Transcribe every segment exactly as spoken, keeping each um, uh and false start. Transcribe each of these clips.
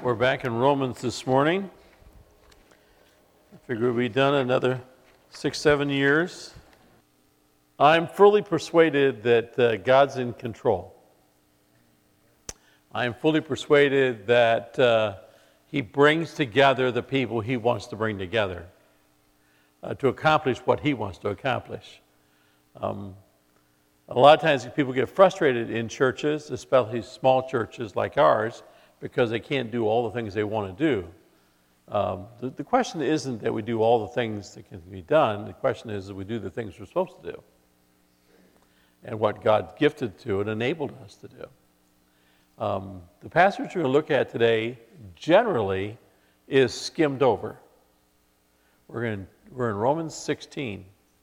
We're back in Romans this morning. I figure we'll be done another six, seven years. I'm fully persuaded that uh, God's in control. I am fully persuaded that uh, He brings together the people He wants to bring together uh, to accomplish what He wants to accomplish. Um, a lot of times people get frustrated in churches, especially small churches like ours, because they can't do all the things they want to do. Um, the, the question isn't that we do all the things that can be done. The question is that we do the things we're supposed to do and what God gifted to and enabled us to do. Um, the passage we're going to look at today generally is skimmed over. We're in, we're in Romans sixteen.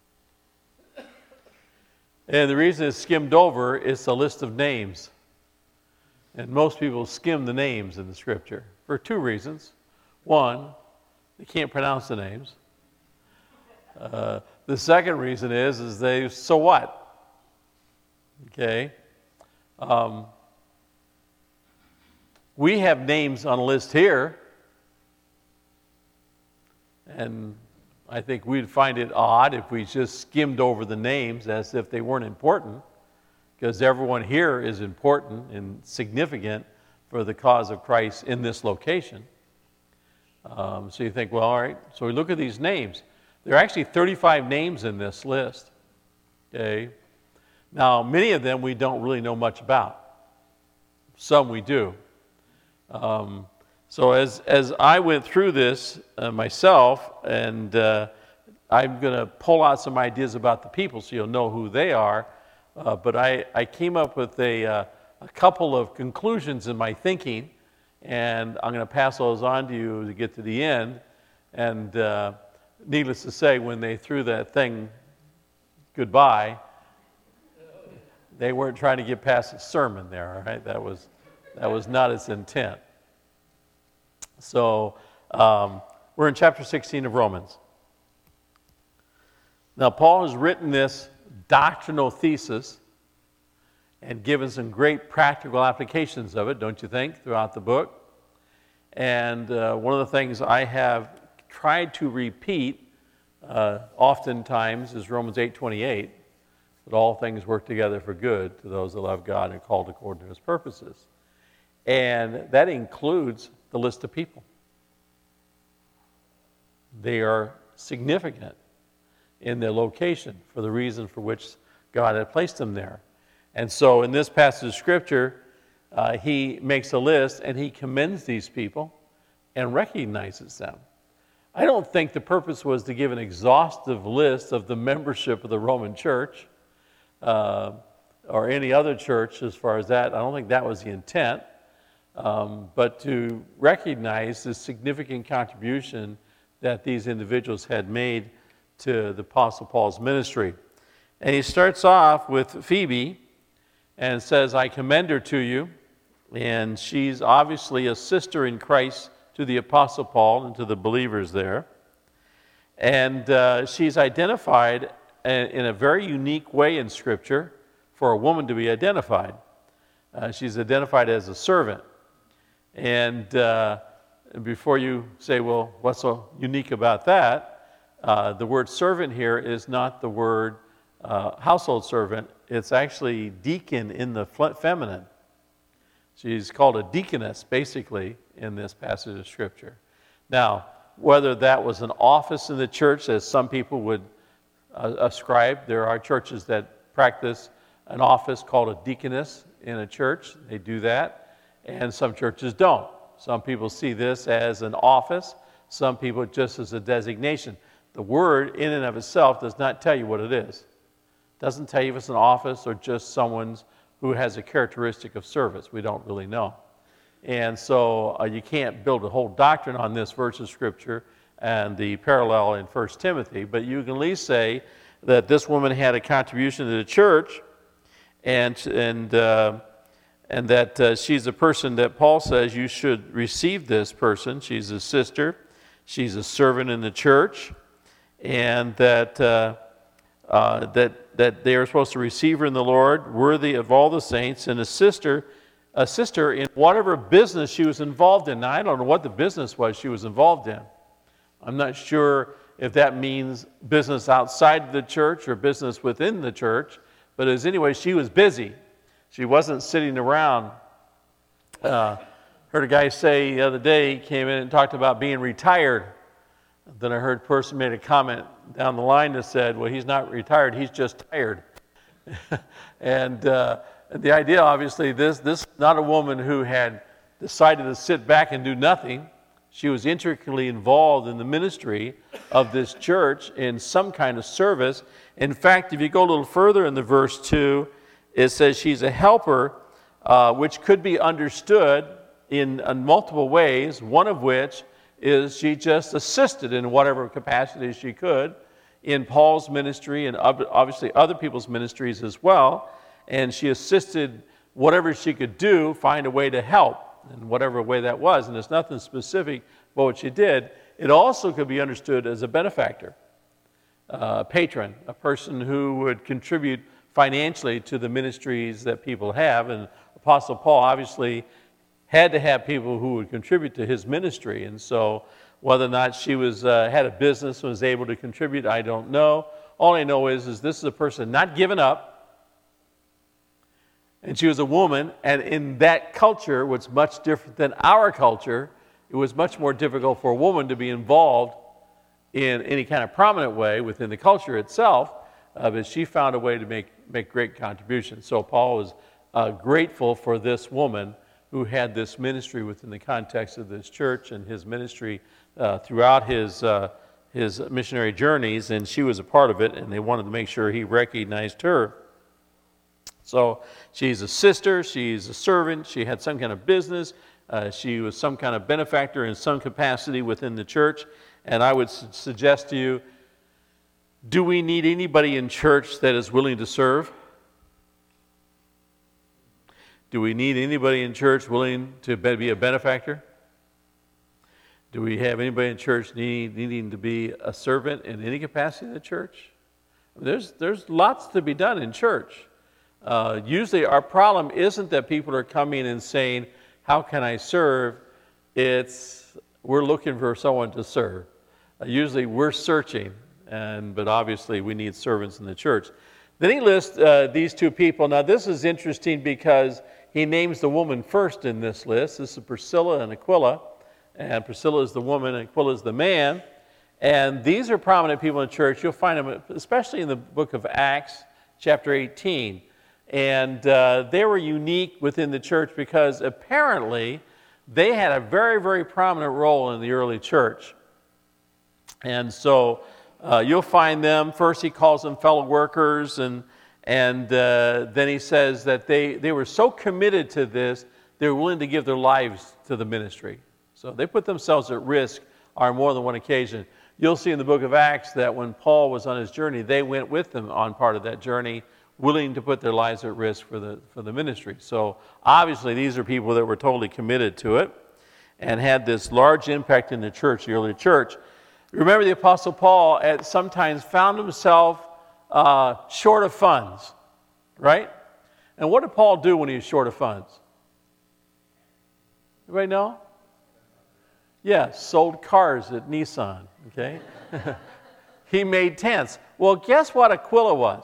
And the reason it's skimmed over is a list of names. And most people skim the names in the Scripture for two reasons. One, they can't pronounce the names. Uh, the second reason is, is they, so what? Okay. Um, we have names on a list here, and I think we'd find it odd if we just skimmed over the names as if they weren't important, because everyone here is important and significant for the cause of Christ in this location. Um, so you think, well, all right, so we look at these names. There are actually thirty-five names in this list. Okay. Now, many of them we don't really know much about. Some we do. Um, so as, as I went through this uh, myself, and uh, I'm going to pull out some ideas about the people so you'll know who they are. Uh, but I, I came up with a, uh, a couple of conclusions in my thinking, and I'm going to pass those on to you to get to the end. And uh, needless to say, when they threw that thing goodbye, they weren't trying to get past the sermon there, all right? That was, that was not its intent. So um, we're in chapter sixteen of Romans. Now, Paul has written this doctrinal thesis and given some great practical applications of it, don't you think, throughout the book? And uh, one of the things I have tried to repeat uh, oftentimes is Romans eight twenty-eight, that all things work together for good to those that love God and are called according to His purposes. And that includes the list of people. They are significant in their location for the reason for which God had placed them there. And so in this passage of Scripture, uh, he makes a list and he commends these people and recognizes them. I don't think the purpose was to give an exhaustive list of the membership of the Roman Church uh, or any other church as far as that. I don't think that was the intent, um, but to recognize the significant contribution that these individuals had made to the Apostle Paul's ministry. And he starts off with Phoebe and says, I commend her to you. And she's obviously a sister in Christ to the Apostle Paul and to the believers there. And uh, she's identified in a very unique way in Scripture for a woman to be identified. Uh, she's identified as a servant. And uh, before you say, well, what's so unique about that? Uh, the word servant here is not the word uh, household servant. It's actually deacon in the feminine. She's called a deaconess, basically, in this passage of Scripture. Now, whether that was an office in the church, as some people would uh, ascribe, there are churches that practice an office called a deaconess in a church. They do that, and some churches don't. Some people see this as an office. Some people just as a designation. The word in and of itself does not tell you what it is. It doesn't tell you if it's an office or just someone who has a characteristic of service. We don't really know. And so uh, you can't build a whole doctrine on this verse of Scripture and the parallel in First Timothy, but you can at least say that this woman had a contribution to the church, and, and, uh, and that uh, she's a person that Paul says you should receive this person. She's a sister. She's a servant in the church. And that uh, uh, that that they are supposed to receive her in the Lord, worthy of all the saints, and a sister assist her in whatever business she was involved in. Now, I don't know what the business was she was involved in. I'm not sure if that means business outside the church or business within the church, but as anyway, she was busy. She wasn't sitting around. Uh, heard a guy say the other day, he came in and talked about being retired. Then I heard a person made a comment down the line that said, well, he's not retired, he's just tired. and uh, the idea, obviously, this, this is not a woman who had decided to sit back and do nothing. She was intricately involved in the ministry of this church in some kind of service. In fact, if you go a little further in the verse two, it says she's a helper, uh, which could be understood in, in multiple ways, one of which is she just assisted in whatever capacity she could in Paul's ministry and obviously other people's ministries as well. And she assisted whatever she could do, find a way to help in whatever way that was. And there's nothing specific about what she did. It also could be understood as a benefactor, a patron, a person who would contribute financially to the ministries that people have. And Apostle Paul obviously had to have people who would contribute to his ministry. And so whether or not she was uh, had a business and was able to contribute, I don't know. All I know is, is this is a person not giving up. And she was a woman, and in that culture, which was much different than our culture, it was much more difficult for a woman to be involved in any kind of prominent way within the culture itself, uh, but she found a way to make, make great contributions. So Paul was uh, grateful for this woman who had this ministry within the context of this church and his ministry uh, throughout his, uh, his missionary journeys, and she was a part of it, and they wanted to make sure he recognized her. So she's a sister, she's a servant, she had some kind of business, uh, she was some kind of benefactor in some capacity within the church. And I would su- suggest to you, do we need anybody in church that is willing to serve? Do we need anybody in church willing to be a benefactor? Do we have anybody in church need, needing to be a servant in any capacity in the church? There's, there's lots to be done in church. Uh, usually our problem isn't that people are coming and saying, how can I serve? It's, we're looking for someone to serve. Uh, usually we're searching, and but obviously we need servants in the church. Then he lists uh, these two people. Now this is interesting because he names the woman first in this list. This is Priscilla and Aquila. And Priscilla is the woman and Aquila is the man. And these are prominent people in church. You'll find them especially in the book of Acts, chapter eighteen. And uh, they were unique within the church because apparently they had a very, very prominent role in the early church. And so uh, you'll find them, first he calls them fellow workers, and, and uh, then he says that they, they were so committed to this, they were willing to give their lives to the ministry. So they put themselves at risk on more than one occasion. You'll see in the book of Acts that when Paul was on his journey, they went with him on part of that journey, willing to put their lives at risk for the for the ministry. So obviously these are people that were totally committed to it and had this large impact in the church, the early church. Remember the Apostle Paul at sometimes found himself uh, short of funds, right? And what did Paul do when he was short of funds? Anybody know? Yeah, sold cars at Nissan, okay? He made tents. Well, guess what Aquila was?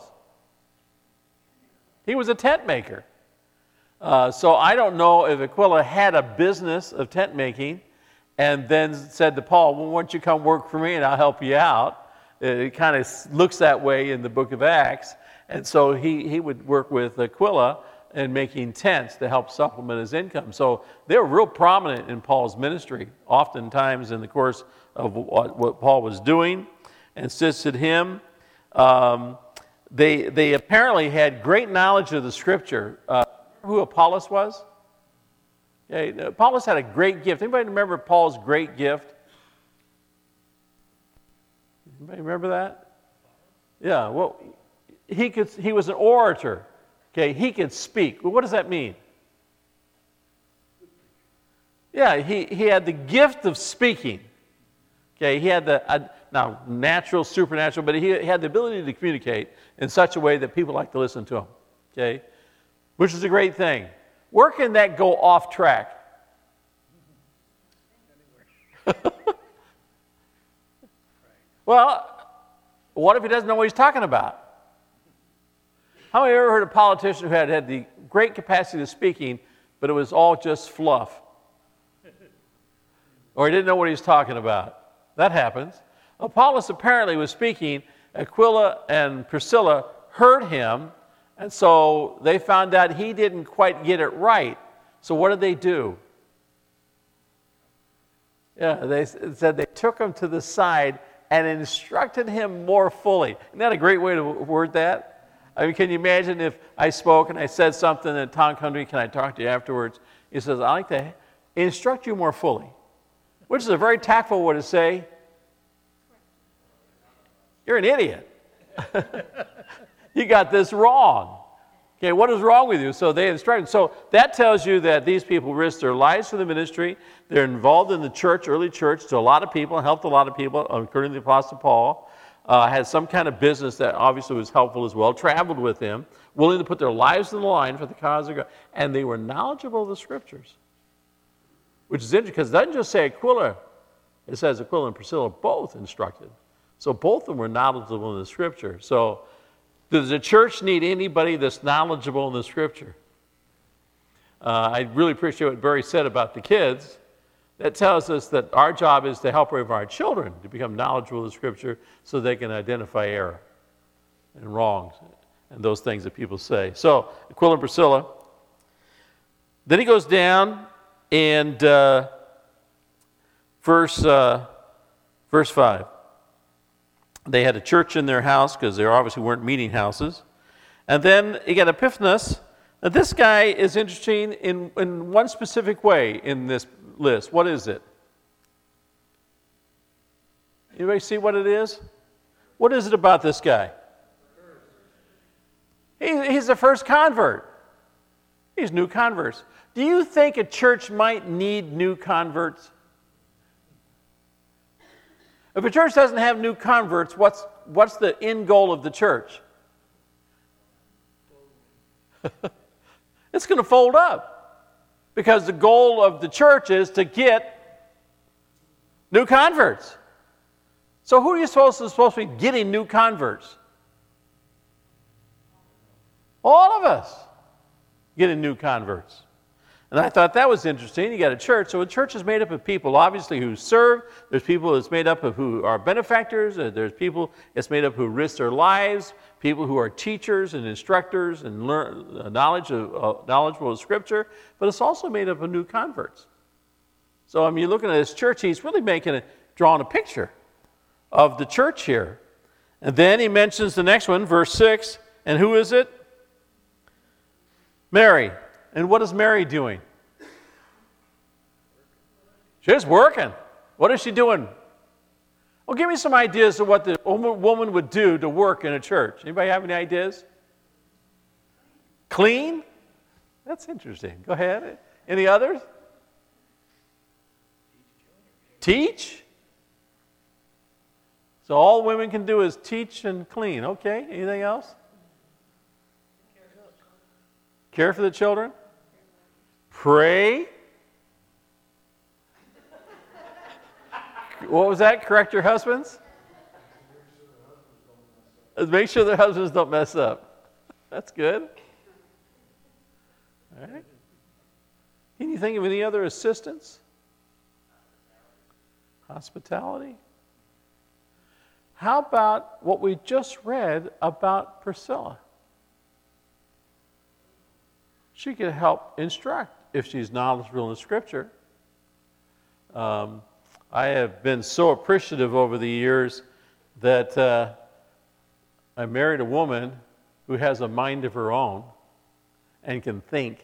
He was a tent maker. Uh, so I don't know if Aquila had a business of tent making and then said to Paul, well, why don't you come work for me and I'll help you out? It, it kind of looks that way in the book of Acts. And so he, he would work with Aquila in making tents to help supplement his income. So they were real prominent in Paul's ministry, oftentimes in the course of what, what Paul was doing, and assisted him. Um, They they apparently had great knowledge of the Scripture. Uh, who Apollos was? Yeah, Apollos had a great gift. Anybody remember Paul's great gift? Anybody remember that? Yeah. Well, he could. He was an orator. Okay, he could speak. Well, what does that mean? Yeah, he he had the gift of speaking. Okay, he had the. Uh, Now, natural, supernatural, but he had the ability to communicate in such a way that people like to listen to him, okay? Which is a great thing. Where can that go off track? Well, what if he doesn't know what he's talking about? How many of you ever heard a politician who had, had the great capacity of speaking, but it was all just fluff? Or he didn't know what he was talking about? That happens. Apollos apparently was speaking. Aquila and Priscilla heard him, and so they found out he didn't quite get it right. So what did they do? Yeah, they said they took him to the side and instructed him more fully. Isn't that a great way to word that? I mean, can you imagine if I spoke and I said something and Tom come to me, can I talk to you afterwards? He says, I'd like to instruct you more fully, which is a very tactful way to say, you're an idiot. You got this wrong. Okay, what is wrong with you? So they instructed. So that tells you that these people risked their lives for the ministry. They're involved in the church, early church, to a lot of people, helped a lot of people, according to the Apostle Paul. Uh, had some kind of business that obviously was helpful as well, traveled with him, willing to put their lives on the line for the cause of God. And they were knowledgeable of the Scriptures, which is interesting because it doesn't just say Aquila. It says Aquila and Priscilla both instructed. So both of them were knowledgeable in the Scripture. So does the church need anybody that's knowledgeable in the Scripture? Uh, I really appreciate what Barry said about the kids. That tells us that our job is to help our children to become knowledgeable of the Scripture so they can identify error and wrongs and those things that people say. So Aquila and Priscilla. Then he goes down and uh, verse, uh, verse five. They had a church in their house because they obviously weren't meeting houses. And then you got Epiphanius. Now this guy is interesting in, in one specific way in this list. What is it? Anybody see what it is? What is it about this guy? He, he's the first convert. He's new converts. Do you think a church might need new converts? If a church doesn't have new converts, what's, what's the end goal of the church? It's going to fold up. Because the goal of the church is to get new converts. So who are you supposed to, supposed to be getting new converts? All of us getting new converts. And I thought that was interesting. You got a church. So a church is made up of people, obviously, who serve. There's people that's made up of who are benefactors. There's people that's made up who risk their lives. People who are teachers and instructors and learn knowledge of, uh, knowledgeable of Scripture. But it's also made up of new converts. So I mean, you're looking at this church. He's really making a, drawing a picture of the church here. And then he mentions the next one, verse six. And who is it? Mary. And what is Mary doing? She's working. What is she doing? Well, give me some ideas of what the woman would do to work in a church. Anybody have any ideas? Clean? That's interesting. Go ahead. Any others? Teach? So all women can do is teach and clean. Okay. Anything else? Care for the children? Pray. What was that? Correct your husbands? Make sure their husbands don't mess up. That's good. All right. Can you think of any other assistants? Hospitality. How about what we just read about Priscilla? She could help instruct if she's knowledgeable in the Scripture. Um, I have been so appreciative over the years that uh, I married a woman who has a mind of her own and can think.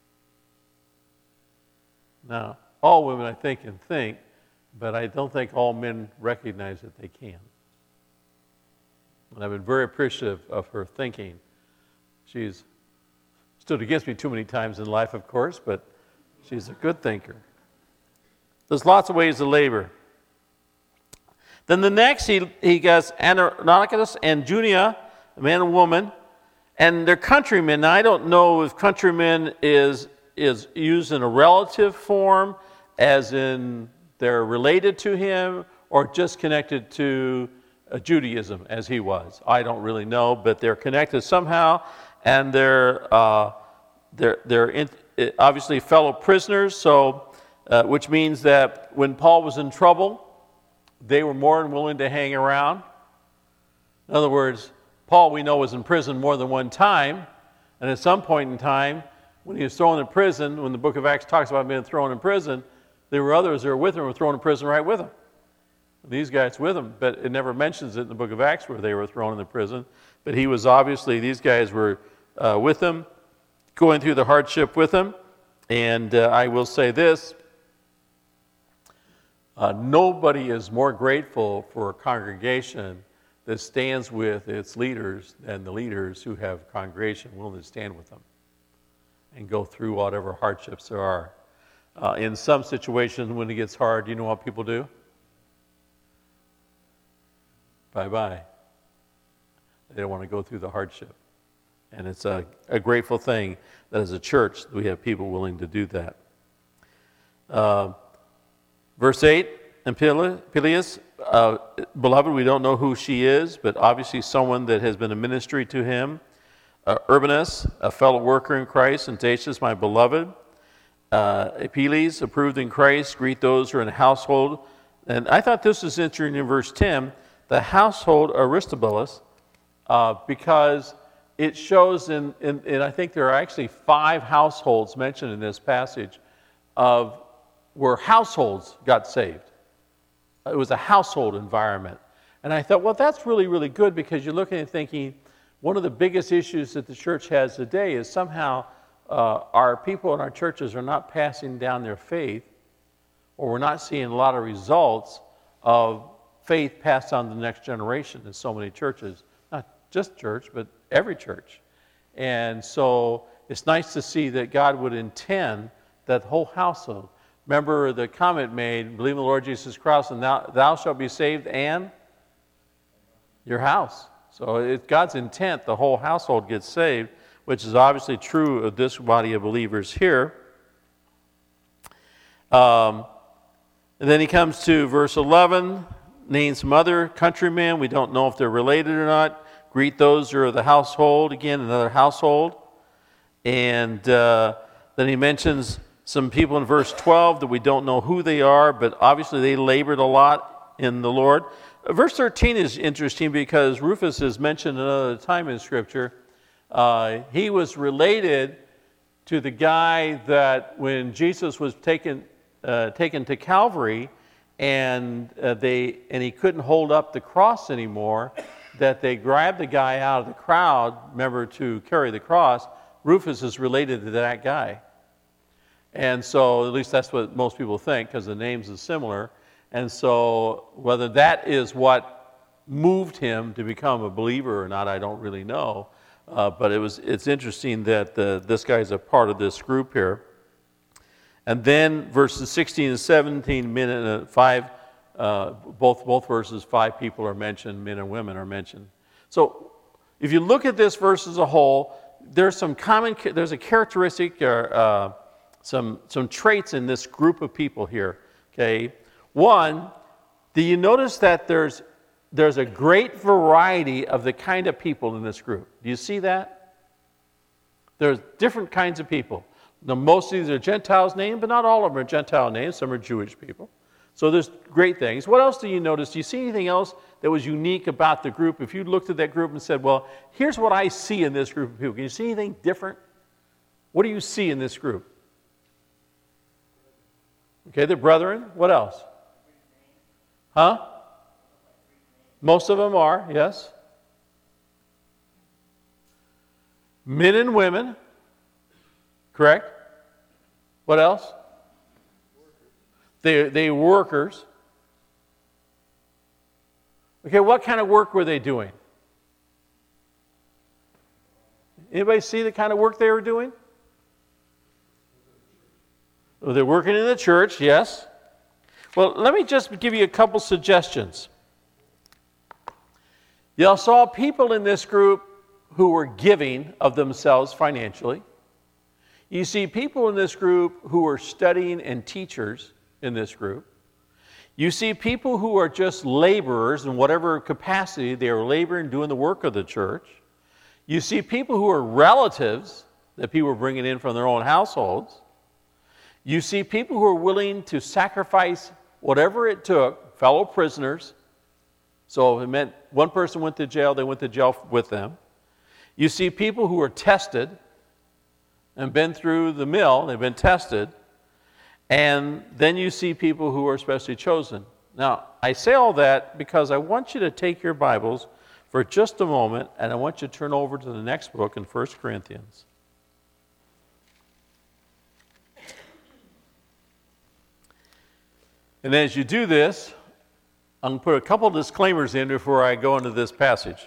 Now, all women, I think, can think, but I don't think all men recognize that they can. And I've been very appreciative of her thinking. She's stood against me too many times in life, of course, but she's a good thinker. There's lots of ways to labor. Then the next, he, he goes Andronicus and Junia, a man and woman, and they're countrymen. Now, I don't know if countrymen is is used in a relative form, as in they're related to him, or just connected to uh, Judaism as he was. I don't really know, but they're connected somehow, and they're uh, they're they're in, obviously fellow prisoners. So, uh, which means that when Paul was in trouble, they were more than willing to hang around. In other words, Paul, we know, was in prison more than one time, and at some point in time, when he was thrown in prison, when the book of Acts talks about being thrown in prison, there were others that were with him who were thrown in prison right with him. These guys with him, but it never mentions it in the book of Acts where they were thrown in the prison. But he was obviously, these guys were uh, with him, going through the hardship with him. And uh, I will say this, uh, nobody is more grateful for a congregation that stands with its leaders than the leaders who have a congregation willing to stand with them and go through whatever hardships there are. Uh, in some situations, when it gets hard, you know what people do? Bye-bye. They don't want to go through the hardship. And it's a, a grateful thing that as a church, we have people willing to do that. Uh, verse eight, and Peleus, uh, beloved, we don't know who she is, but obviously someone that has been a ministry to him. Uh, Urbanus, a fellow worker in Christ, and Tatius, my beloved. Uh, Apelles, approved in Christ, greet those who are in the household. And I thought this was interesting in verse ten, the household Aristobulus, uh, because it shows in, in, in, I think there are actually five households mentioned in this passage of where households got saved. It was a household environment. And I thought, well, that's really, really good, because you're looking and thinking, one of the biggest issues that the church has today is somehow uh, our people in our churches are not passing down their faith, or we're not seeing a lot of results of faith passed on to the next generation in so many churches. Not just church, but every church. And so it's nice to see that God would intend that whole household. Remember the comment made, believe in the Lord Jesus Christ, and thou, thou shalt be saved, and your house. So it's God's intent the whole household gets saved, which is obviously true of this body of believers here. Um, and then he comes to verse eleven, names some other countrymen. We don't know if they're related or not. Greet those who are of the household. Again, another household. And uh, then he mentions some people in verse twelve that we don't know who they are, but obviously they labored a lot in the Lord. Verse thirteen is interesting because Rufus is mentioned another time in Scripture. Uh, he was related to the guy that when Jesus was taken uh, taken to Calvary, and uh, they and he couldn't hold up the cross anymore, that they grabbed the guy out of the crowd, remember, to carry the cross. Rufus is related to that guy. And so, at least that's what most people think, because the names are similar. And so, whether that is what moved him to become a believer or not, I don't really know. Uh, but it was it's interesting that uh, this guy is a part of this group here. And then verses sixteen and seventeen, men and uh, five, uh, both both verses, five people are mentioned, men and women are mentioned. So, if you look at this verse as a whole, there's some common, there's a characteristic, or uh, some some traits in this group of people here. Okay, one, do you notice that there's there's a great variety of the kind of people in this group? Do you see that? There's different kinds of people. Now, most of these are Gentiles named, but not all of them are Gentile names. Some are Jewish people. So there's great things. What else do you notice? Do you see anything else that was unique about the group? If you looked at that group and said, well, here's what I see in this group of people. Can you see anything different? What do you see in this group? Okay, they're brethren. What else? Huh? Most of them are, yes. Men and women. Correct? What else? They they workers. Okay, what kind of work were they doing? Anybody see the kind of work they were doing? Well, they're working in the church, yes. Well, let me just give you a couple suggestions. You saw people in this group who were giving of themselves financially. You see people in this group who are studying and teachers in this group. You see people who are just laborers in whatever capacity they are laboring, doing the work of the church. You see people who are relatives that people are bringing in from their own households. You see people who are willing to sacrifice whatever it took, fellow prisoners. So if it meant one person went to jail, they went to jail with them. You see people who are tested and been through the mill, they've been tested. And then you see people who are specially chosen. Now, I say all that because I want you to take your Bibles for just a moment, and I want you to turn over to the next book in First Corinthians. And as you do this, I'm going to put a couple disclaimers in before I go into this passage.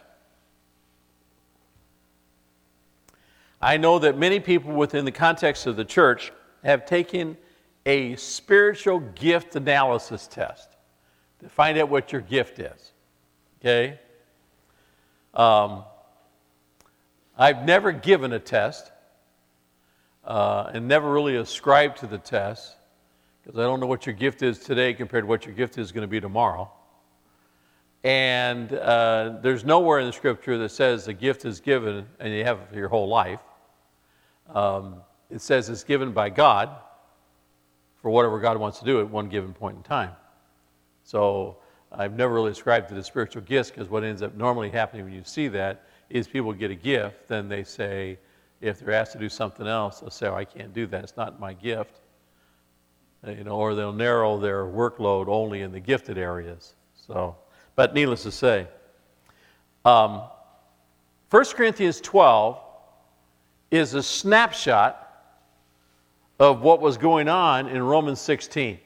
I know that many people within the context of the church have taken a spiritual gift analysis test to find out what your gift is. Okay? Um, I've never given a test uh, and never really ascribed to the test because I don't know what your gift is today compared to what your gift is going to be tomorrow. And uh, there's nowhere in the Scripture that says the gift is given and you have it for your whole life. Um, it says it's given by God for whatever God wants to do at one given point in time. So I've never really ascribed to the spiritual gifts because what ends up normally happening when you see that is people get a gift, then they say, if they're asked to do something else, they'll say, oh, I can't do that, it's not my gift. You know, or they'll narrow their workload only in the gifted areas. So, but needless to say, um, First Corinthians twelve is a snapshot of what was going on in Romans sixteen.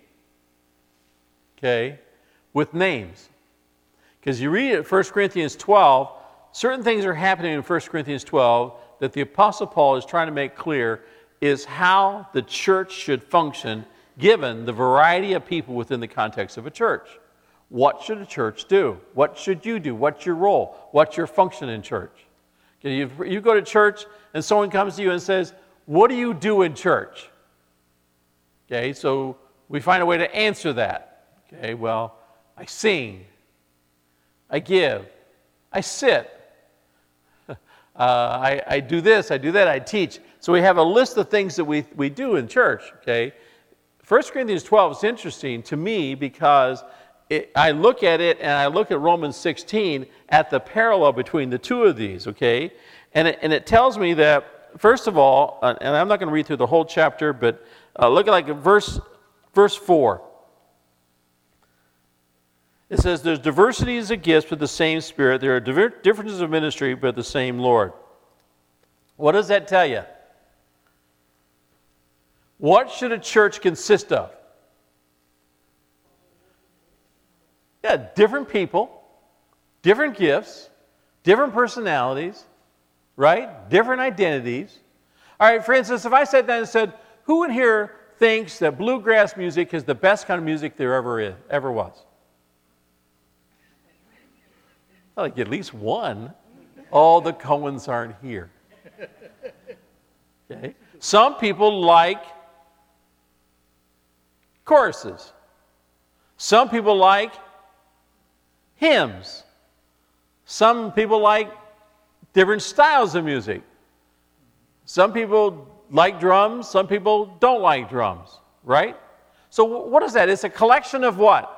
Okay? With names. Because you read it, First Corinthians twelve, certain things are happening in First Corinthians twelve that the Apostle Paul is trying to make clear is how the church should function given the variety of people within the context of a church. What should a church do? What should you do? What's your role? What's your function in church? Okay, you, you go to church and someone comes to you and says, what do you do in church? Okay, so we find a way to answer that. Okay, well, I sing, I give, I sit, uh, I, I do this, I do that, I teach. So we have a list of things that we, we do in church, okay? First Corinthians twelve is interesting to me because it, I look at it and I look at Romans sixteen at the parallel between the two of these, okay? And it, and it tells me that, first of all, uh, and I'm not going to read through the whole chapter, but uh, look at like verse, verse four. It says, there's diversities of gifts, but the same Spirit. There are diver- differences of ministry, but the same Lord. What does that tell you? What should a church consist of? Yeah, different people, different gifts, different personalities, right? Different identities. All right, for instance, if I sat down and said, who in here thinks that bluegrass music is the best kind of music there ever is, ever was? Well, like at least one. All the Cohens aren't here. Okay. Some people like choruses. Some people like hymns. Some people like different styles of music. Some people like drums. Some people don't like drums, right? So what is that? It's a collection of what?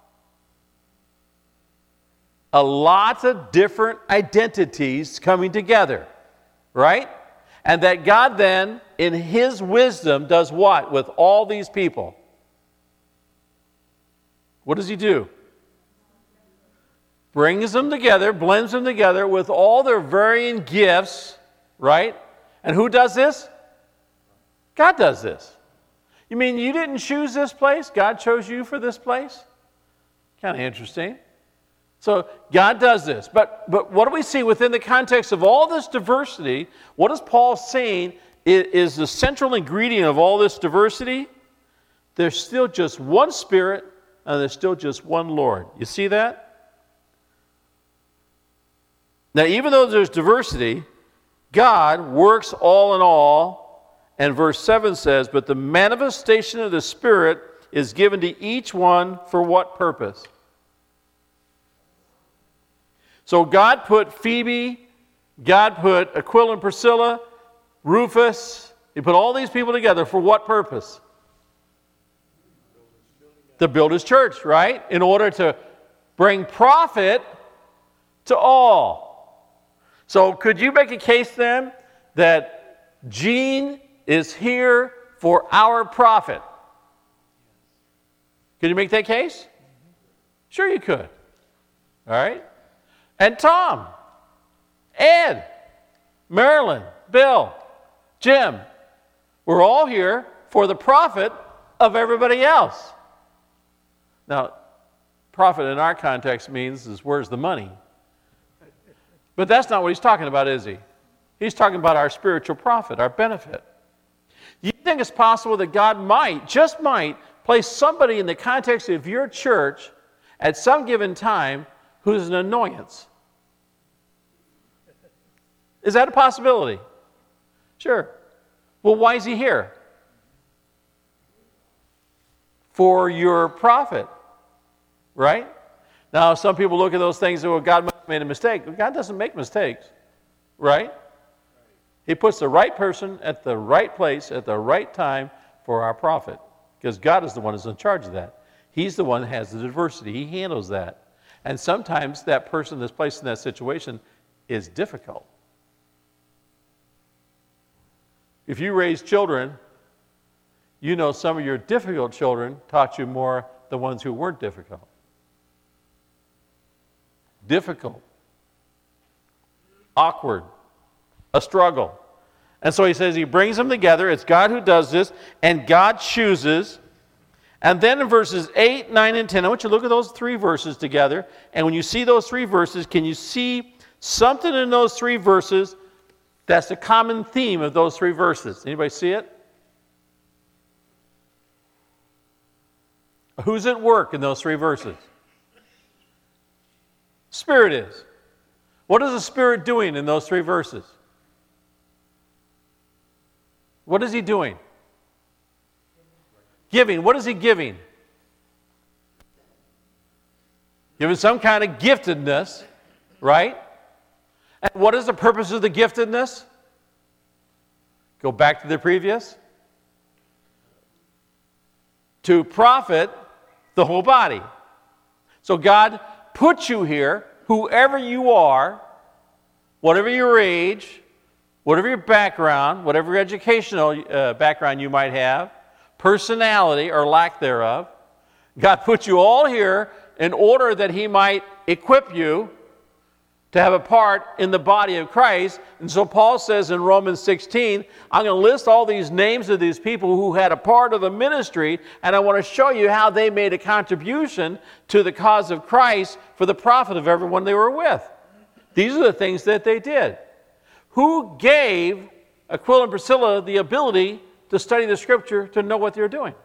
A lot of different identities coming together, right? And that God then, in His wisdom, does what with all these people? What does He do? Brings them together, blends them together with all their varying gifts, right? And who does this? God does this. You mean you didn't choose this place? God chose you for this place? Kind of interesting. So God does this. But, but what do we see within the context of all this diversity? What is Paul saying is, is the central ingredient of all this diversity? There's still just one Spirit and there's still just one Lord. You see that? Now, even though there's diversity, God works all in all And verse seven says, but the manifestation of the Spirit is given to each one for what purpose? So God put Phoebe, God put Aquila and Priscilla, Rufus, he put all these people together for what purpose? To build his church, right? In order to bring profit to all. So could you make a case then that Gene is here for our profit? Could you make that case? Sure you could. All right? And Tom, Ed, Marilyn, Bill, Jim, we're all here for the profit of everybody else. Now, profit in our context means is where's the money? But that's not what he's talking about, is he? He's talking about our spiritual profit, our benefit. You think it's possible that God might, just might, place somebody in the context of your church at some given time who's an annoyance? Is that a possibility? Sure. Well, why is he here? For your profit, right? Now, some people look at those things and say, well, God must have made a mistake. Well, God doesn't make mistakes, right? He puts the right person at the right place at the right time for our profit, because God is the one who's in charge of that. He's the one that has the diversity. He handles that. And sometimes that person that's placed in that situation is difficult. If you raise children, you know some of your difficult children taught you more than the ones who weren't difficult. Difficult, awkward, a struggle. And so he says he brings them together. It's God who does this, and God chooses. And then in verses eight, nine, and ten, I want you to look at those three verses together. And when you see those three verses, can you see something in those three verses that's the common theme of those three verses? Anybody see it? Who's at work in those three verses? Spirit is. What is the Spirit doing in those three verses? What is he doing? Giving. What is he giving? Giving some kind of giftedness, right? And what is the purpose of the giftedness? Go back to the previous. To profit the whole body. So God put you here, whoever you are, whatever your age, whatever your background, whatever educational uh, background you might have, personality or lack thereof, God put you all here in order that he might equip you to have a part in the body of Christ. And so Paul says in Romans sixteen, I'm going to list all these names of these people who had a part of the ministry, and I want to show you how they made a contribution to the cause of Christ for the profit of everyone they were with. These are the things that they did. Who gave Aquila and Priscilla the ability to study the Scripture to know what they were doing?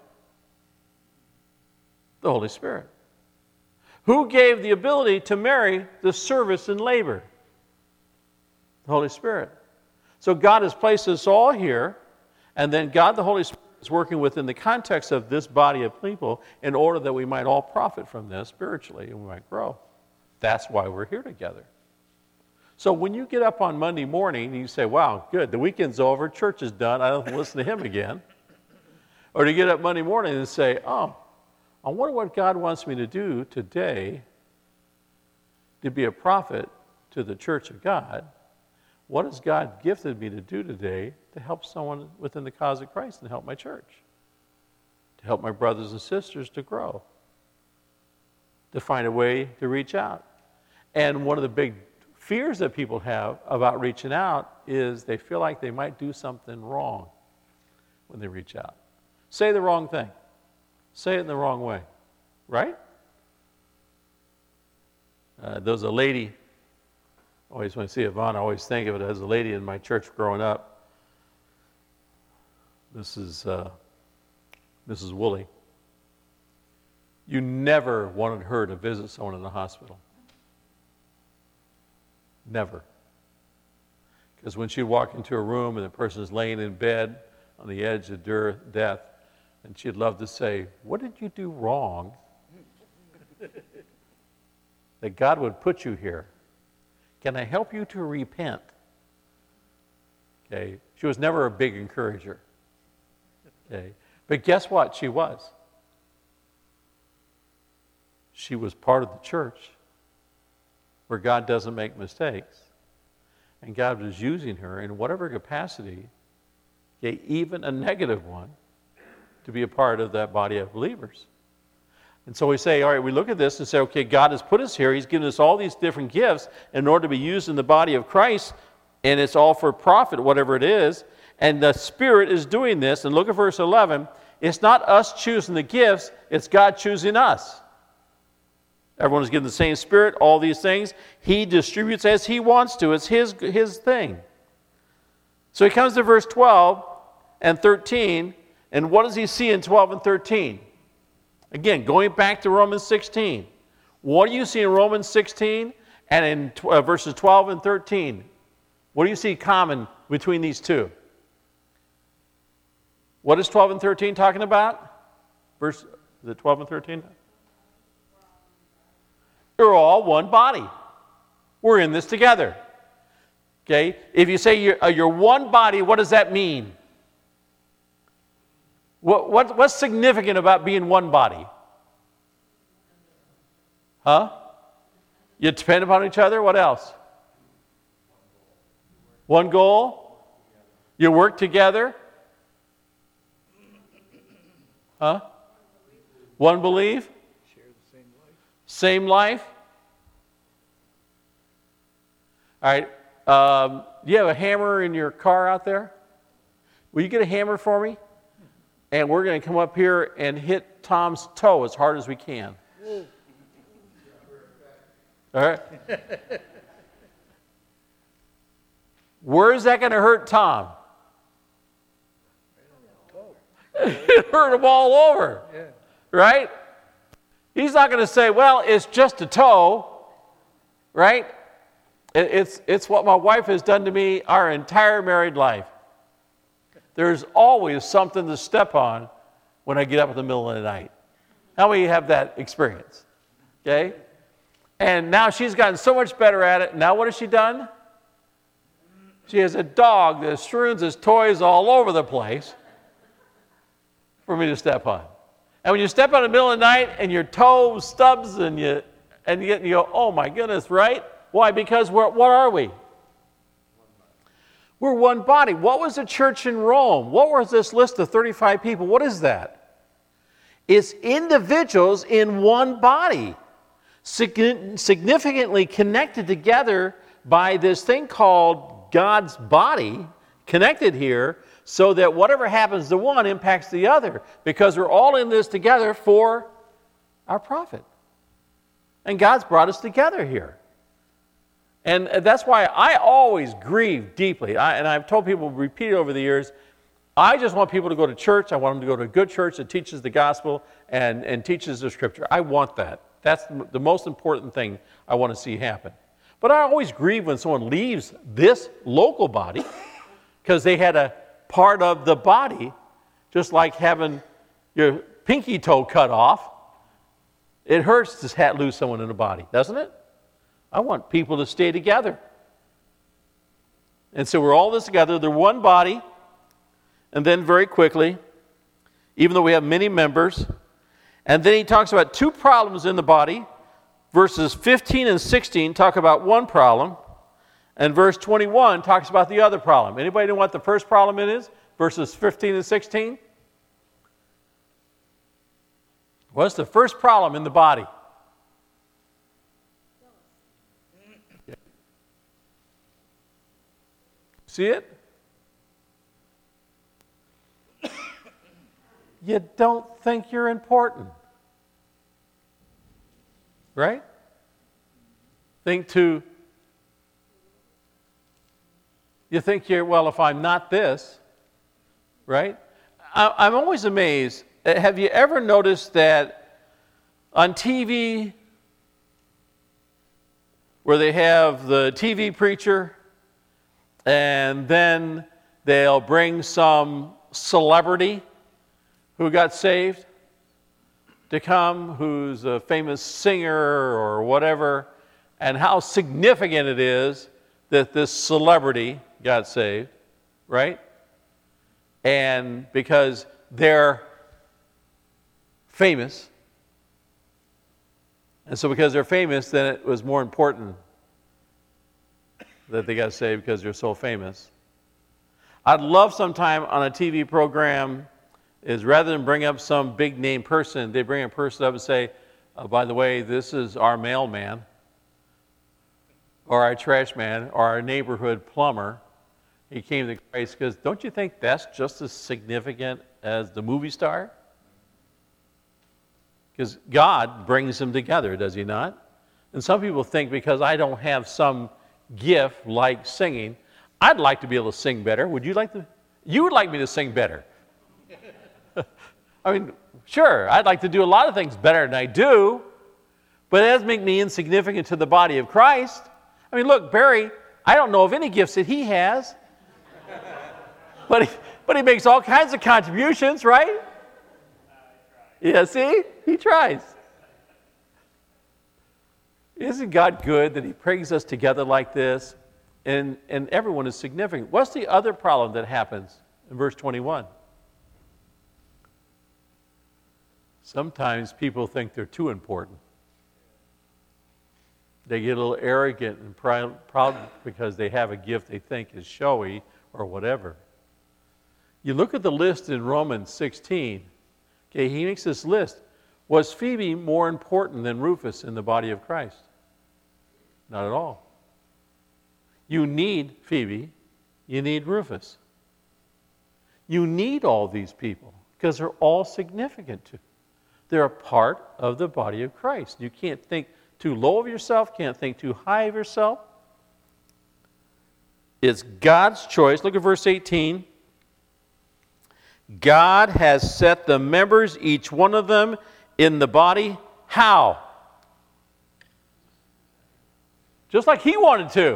The Holy Spirit. Who gave the ability to marry the service and labor? The Holy Spirit. So God has placed us all here, and then God the Holy Spirit is working within the context of this body of people in order that we might all profit from this spiritually and we might grow. That's why we're here together. So when you get up on Monday morning and you say, wow, good, the weekend's over, church is done, I don't have to listen to him again. Or to get up Monday morning and say, oh, I wonder what God wants me to do today to be a prophet to the church of God. What has God gifted me to do today to help someone within the cause of Christ and help my church? To help my brothers and sisters to grow. To find a way to reach out. And one of the big fears that people have about reaching out is they feel like they might do something wrong when they reach out. Say the wrong thing. Say it in the wrong way, right? Uh, there was a lady, always when I see Yvonne, I always think of it as a lady in my church growing up. This is uh, Missus Woolley. You never wanted her to visit someone in the hospital. Never. Because when she'd walk into a room and the person is laying in bed on the edge of death, and she'd love to say, what did you do wrong that God would put you here? Can I help you to repent? Okay. She was never a big encourager. Okay. But guess what? She was. She was part of the church where God doesn't make mistakes. And God was using her in whatever capacity, okay, even a negative one, to be a part of that body of believers. And so we say, all right, we look at this and say, okay, God has put us here. He's given us all these different gifts in order to be used in the body of Christ, and it's all for profit, whatever it is. And the Spirit is doing this. And look at verse eleven. It's not us choosing the gifts, it's God choosing us. Everyone is given the same Spirit, all these things. He distributes as He wants to. It's His, his thing. So he comes to verse twelve and thirteen, and what does he see in twelve and thirteen? Again, going back to Romans sixteen. What do you see in Romans sixteen and in uh, verses twelve and thirteen? What do you see common between these two? What is twelve and thirteen talking about? Verse, is it twelve and thirteen? You're all one body. We're in this together. Okay? If you say you're, uh, you're one body, what does that mean? What, what, what's significant about being one body? Huh? You depend upon each other? What else? One goal? You work together? Huh? One belief? Share the same life. Same life? All right. Um, do you have a hammer in your car out there? Will you get a hammer for me? And we're going to come up here and hit Tom's toe as hard as we can. All right? Where is that going to hurt Tom? It hurt him all over. Yeah. Right? He's not going to say, well, it's just a toe. Right? It, it's, it's what my wife has done to me our entire married life. There's always something to step on when I get up in the middle of the night. How many have that experience? Okay? And now she's gotten so much better at it. Now what has she done? She has a dog that strews his toys all over the place for me to step on. And when you step on in the middle of the night and your toe stubs and you and you, get, you go, oh my goodness, right? Why? Because we're, what are we? We're one body. What was the church in Rome? What was this list of thirty-five people? What is that? It's individuals in one body, significantly connected together by this thing called God's body, connected here, so that whatever happens to one impacts the other, because we're all in this together for our profit. And God's brought us together here. And that's why I always grieve deeply. I, and I've told people, repeated over the years, I just want people to go to church. I want them to go to a good church that teaches the gospel and, and teaches the scripture. I want that. That's the most important thing I want to see happen. But I always grieve when someone leaves this local body because they had a part of the body, just like having your pinky toe cut off. It hurts to lose someone in a body, doesn't it? I want people to stay together. And so we're all this together. They're one body. And then very quickly, even though we have many members, and then he talks about two problems in the body. Verses fifteen and sixteen talk about one problem, and verse twenty-one talks about the other problem. Anybody know what the first problem it is? Verses fifteen and sixteen? What's the first problem in the body? See it? You don't think you're important. Right? Think to, you think you're, well, if I'm not this, right? I, I'm always amazed. Have you ever noticed that on T V, where they have the T V preacher, and then they'll bring some celebrity who got saved to come who's a famous singer or whatever, and how significant it is that this celebrity got saved, right? And because they're famous, and so because they're famous, then it was more important that they got saved because they're so famous. I'd love sometime on a T V program is rather than bring up some big name person, they bring a person up and say, oh, by the way, this is our mailman, or our trash man, or our neighborhood plumber. He came to Christ, because don't you think that's just as significant as the movie star? Because God brings them together, does he not? And some people think because I don't have some gift like singing, I'd like to be able to sing better. Would you like to? You would like me to sing better. I mean, sure, I'd like to do a lot of things better than I do, but it doesn't make me insignificant to the body of Christ. I mean, look, Barry, I don't know of any gifts that he has, but he, but he makes all kinds of contributions, right? Yeah, see? He tries. Isn't God good that he brings us together like this? And, and everyone is significant. What's the other problem that happens in verse twenty-one? Sometimes people think they're too important. They get a little arrogant and proud because they have a gift they think is showy or whatever. You look at the list in Romans sixteen. Okay, he makes this list. Was Phoebe more important than Rufus in the body of Christ? Not at all. You need Phoebe. You need Rufus. You need all these people because they're all significant to. They're a part of the body of Christ. You can't think too low of yourself, can't think too high of yourself. It's God's choice. Look at verse eighteen. God has set the members, each one of them, in the body. How? Just like he wanted to.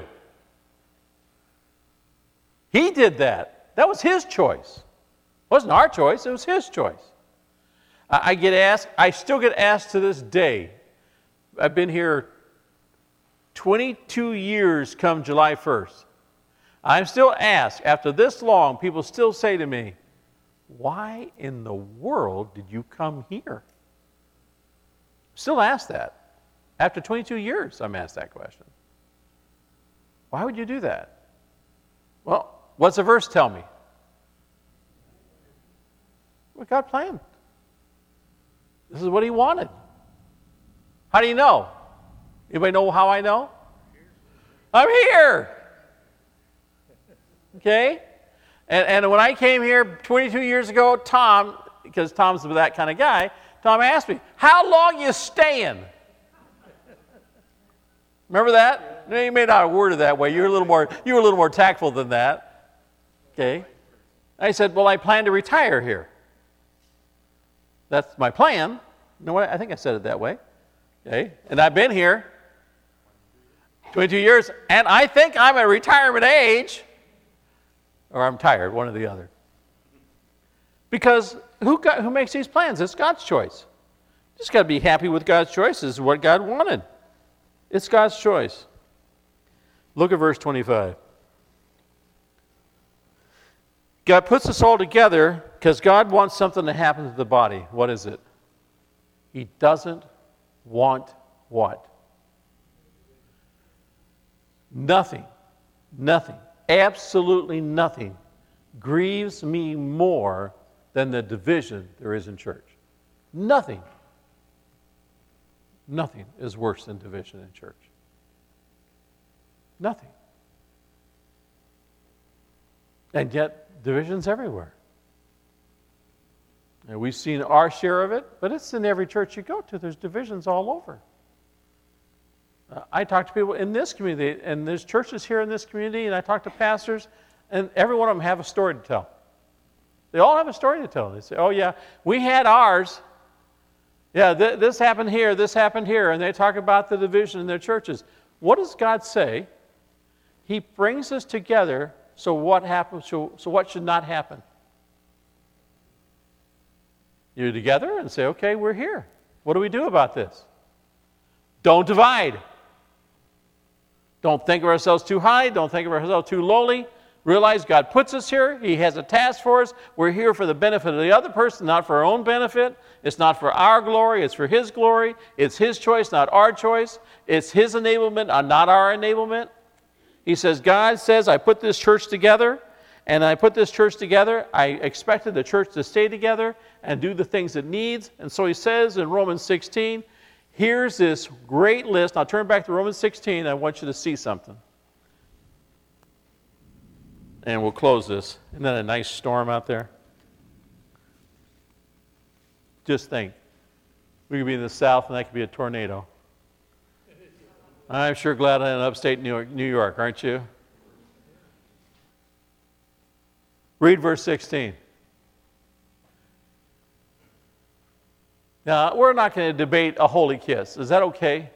He did that. That was his choice. It wasn't our choice, it was his choice. I get asked, I still get asked to this day. I've been here twenty-two years come July first. I'm still asked, after this long, people still say to me, why in the world did you come here? Still asked that. After twenty-two years, I'm asked that question. Why would you do that? Well, what's the verse tell me? What God planned. This is what he wanted. How do you know? Anybody know how I know? I'm here. Okay? And, and when I came here twenty-two years ago, Tom, because Tom's that kind of guy, Tom asked me, how long you staying? Remember that? You may not have worded that way. You're a little more, you were a little more tactful than that. Okay? I said, well, I plan to retire here. That's my plan. You know what? I think I said it that way. Okay? And I've been here twenty-two years, and I think I'm at retirement age, or I'm tired, one or the other. Because who got, who makes these plans? It's God's choice. You just got to be happy with God's choice. This is what God wanted. It's God's choice. Look at verse twenty-five. God puts us all together because God wants something to happen to the body. What is it? He doesn't want what? Nothing, nothing, absolutely nothing grieves me more than the division there is in church. Nothing. Nothing is worse than division in church. Nothing. And yet, division's everywhere. And we've seen our share of it, but it's in every church you go to. There's divisions all over. Uh, I talk to people in this community, and there's churches here in this community, and I talk to pastors, and every one of them have a story to tell. They all have a story to tell. They say, oh yeah, we had ours. Yeah, th- this happened here, this happened here, and they talk about the division in their churches. What does God say? He brings us together, so what happens? So, so what should not happen? You're together and say, okay, we're here. What do we do about this? Don't divide. Don't think of ourselves too high. Don't think of ourselves too lowly. Realize God puts us here. He has a task for us. We're here for the benefit of the other person, not for our own benefit. It's not for our glory. It's for His glory. It's His choice, not our choice. It's His enablement, not our enablement. He says, God says, I put this church together, and I put this church together. I expected the church to stay together and do the things it needs. And so He says in Romans sixteen, here's this great list. Now turn back to Romans sixteen. I want you to see something. And we'll close this. Isn't that a nice storm out there? Just think. We could be in the south and that could be a tornado. I'm sure glad I'm in upstate New York, New York, aren't you? Read verse sixteen. Now, we're not going to debate a holy kiss. Is that okay?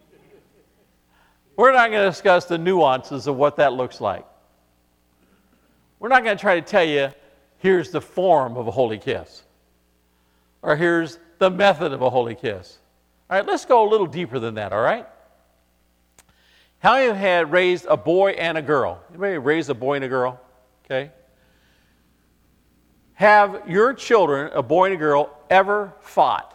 We're not going to discuss the nuances of what that looks like. We're not going to try to tell you, here's the form of a holy kiss. Or here's the method of a holy kiss. All right, let's go a little deeper than that, all right? How many have had raised a boy and a girl? Anybody raised a boy and a girl? Okay. Have your children, a boy and a girl, ever fought?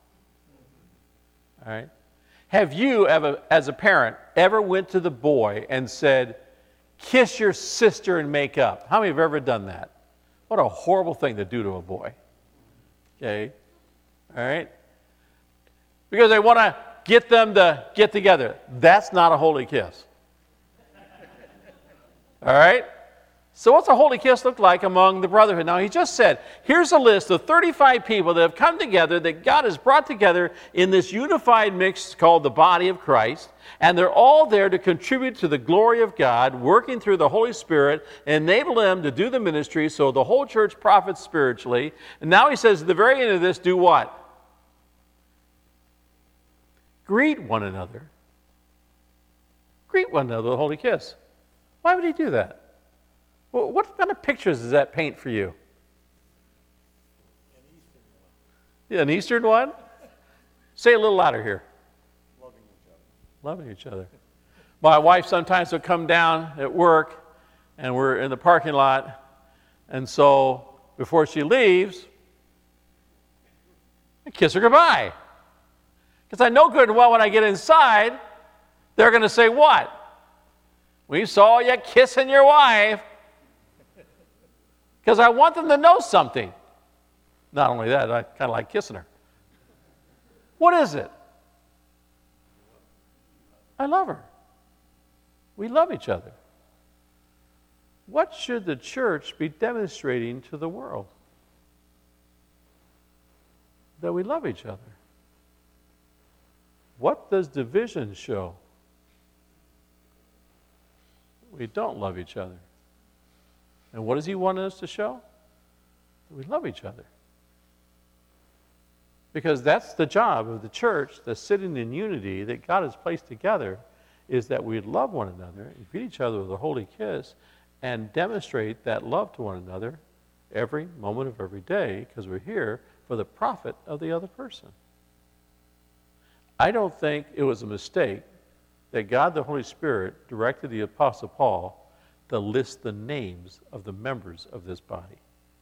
All right. Have you, as a parent, ever went to the boy and said, kiss your sister and make up? How many have ever done that? What a horrible thing to do to a boy. Okay. All right. Because they want to get them to get together. That's not a holy kiss. All right? So what's a holy kiss look like among the brotherhood? Now, he just said, here's a list of thirty-five people that have come together, that God has brought together in this unified mix called the body of Christ, and they're all there to contribute to the glory of God, working through the Holy Spirit, enable them to do the ministry so the whole church profits spiritually. And now he says at the very end of this, do what? Greet one another. Greet one another with a holy kiss. Why would he do that? Well, what kind of pictures does that paint for you? An Eastern one. An Eastern one? Say it a little louder here. Loving each other. Loving each other. My wife sometimes will come down at work, and we're in the parking lot, and so before she leaves, I kiss her goodbye. Because I know good and well when I get inside, they're going to say, what? We saw you kissing your wife. Because I want them to know something. Not only that, I kind of like kissing her. What is it? I love her. We love each other. What should the church be demonstrating to the world? That we love each other. What does division show? We don't love each other. And what does he want us to show? That we love each other. Because that's the job of the church that's sitting in unity that God has placed together, is that we love one another and greet each other with a holy kiss and demonstrate that love to one another every moment of every day, because we're here for the profit of the other person. I don't think it was a mistake that God the Holy Spirit directed the Apostle Paul to list the names of the members of this body.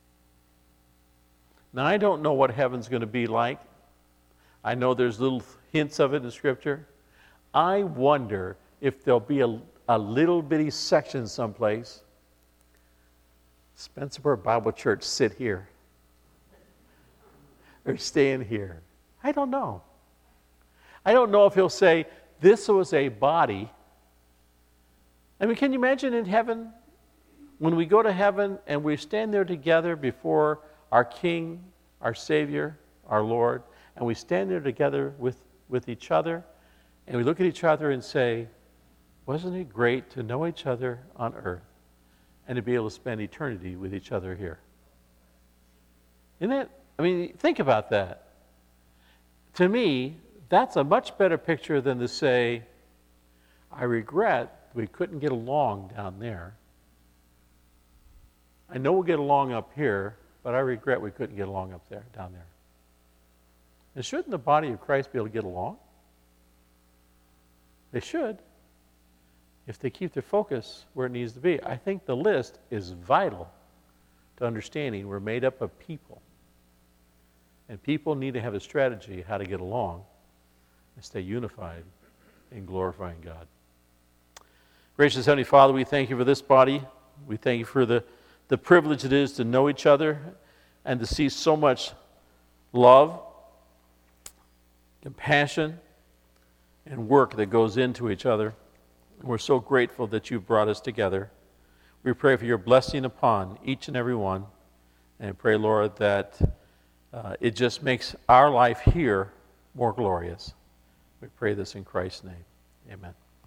Now, I don't know what heaven's going to be like. I know there's little hints of it in Scripture. I wonder if there'll be a, a little bitty section someplace. Spencerport Bible Church, sit here. Or stay in here. I don't know. I don't know if he'll say, this was a body. I mean, can you imagine in heaven, when we go to heaven and we stand there together before our King, our Savior, our Lord, and we stand there together with, with each other, and we look at each other and say, wasn't it great to know each other on earth and to be able to spend eternity with each other here? Isn't it? I mean, think about that. To me, that's a much better picture than to say, I regret we couldn't get along down there. I know we'll get along up here, but I regret we couldn't get along up there, down there. And shouldn't the body of Christ be able to get along? They should, if they keep their focus where it needs to be. I think the list is vital to understanding we're made up of people. And people need to have a strategy how to get along and stay unified in glorifying God. Gracious Heavenly Father, we thank you for this body. We thank you for the, the privilege it is to know each other and to see so much love, compassion, and work that goes into each other. We're so grateful that you've brought us together. We pray for your blessing upon each and every one. And pray, Lord, that uh, it just makes our life here more glorious. We pray this in Christ's name. Amen.